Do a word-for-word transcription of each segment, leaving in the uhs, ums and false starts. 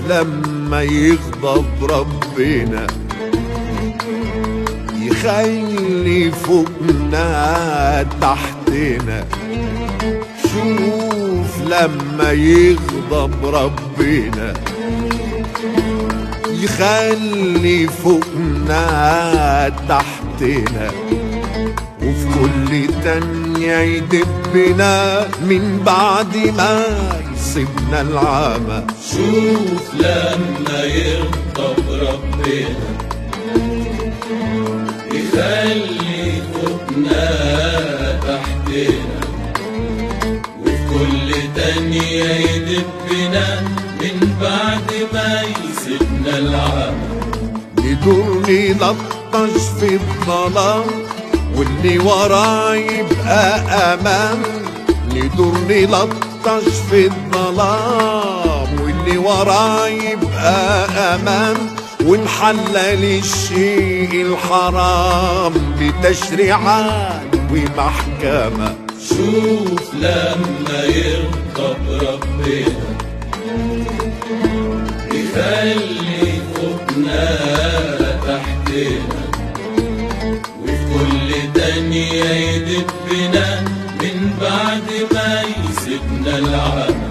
لما يغضب ربنا يخلي فوقنا تحتنا. شوف لما يغضب ربنا يخلي فوقنا تحتنا، وفي كل تانية يدبنا من بعد ما يصيبنا العمى. شوف لما يغضب ربنا يخلي فوقنا تحتنا، وفي كل تانية يدبنا من بعد ما يسيبنا العمى. ندور نلطش في الظلام واللي وراه يبقى أمام. ندور نلطش في الظلام واللي وراه يبقى أمام، ونحلل الشيء الحرام بتشريعات ومحكمة. شوف لما يغضب ربنا يخلي فوقنا تحتنا، وفي كل تانية يدبنا من بعد ما يسيبنا العمى.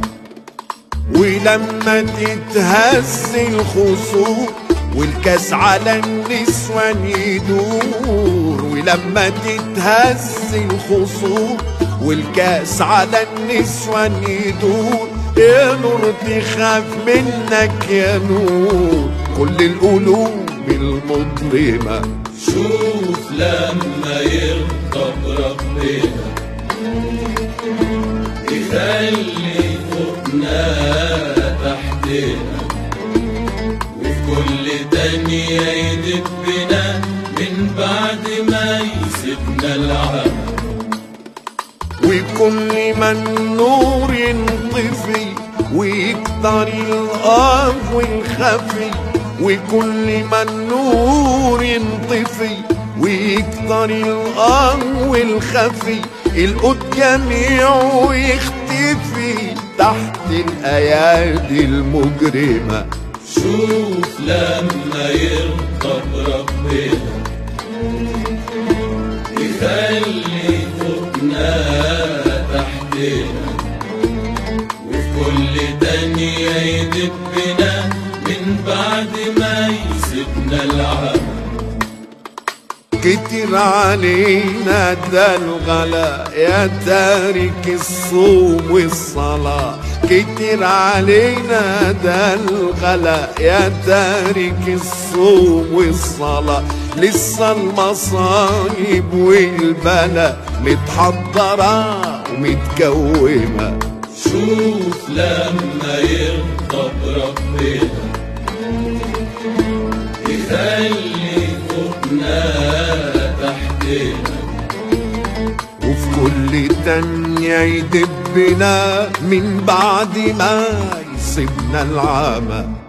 ولما تتهز الخصوم والكاس على النسوان يدور، ولما تتهز الخصوم والكاس على النسوان يدور، يا نور تخاف منك يا نور كل القلوب المظلمة. شوف لما يغضب ربنا يخلي فوقنا تحتنا، وفي كل تانية يدبنا من بعد ما يسيبنا العمى. وكل ما النور ينطفي ويكتر الآه والخفي، وكل ما النور ينطفي ويكتر الآه والخفي، القد جميعه يختفي تحت الأيادي المجرمة. شوف لما يغضب ربنا يخلي فوقنا تحتنا، وفي كل تانية يدبنا من بعد ما يسيبنا العمى. كتر علينا ده الغلا يا تارك الصوم والصلاة، كتر علينا ده الغلا يا تارك الصوم والصلاة. لسه المصايب والبلا متحضرة ومتكومة. شوف لما يغضب ربنا يخلي فوقنا تحتنا، وفي كل تانية يدبنا من بعد ما يصيبنا العمى.